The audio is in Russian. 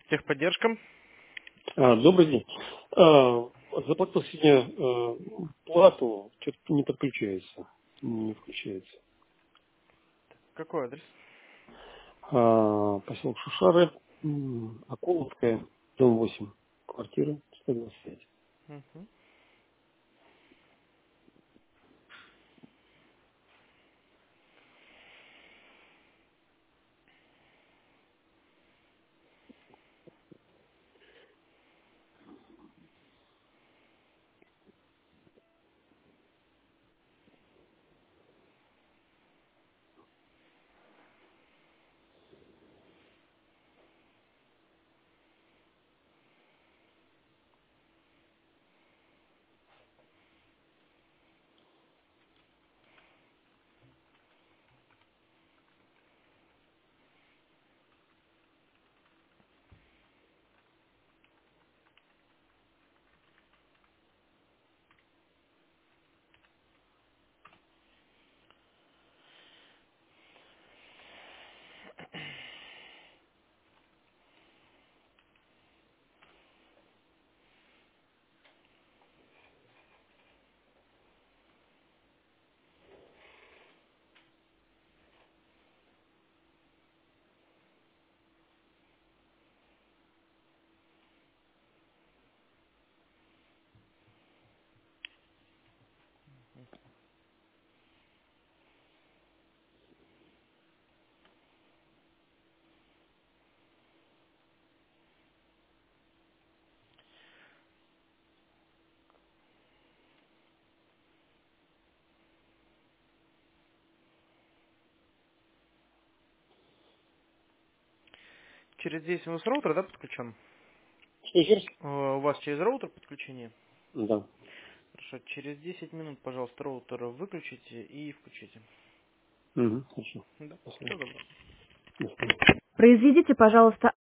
Техподдержка. Добрый день. Заплатил сегодня плату, что-то не подключается, не включается. Какой адрес? Поселок Шушары, Околовская, дом 8, квартира 125. Мгм. Через 10 у вас роутер, да, подключен? Еще раз? У вас через роутер подключение? Да. Хорошо. Через 10 минут, пожалуйста, роутер выключите и включите. Хорошо. Да. Спасибо. Всего доброго. До свидания. Произведите, пожалуйста,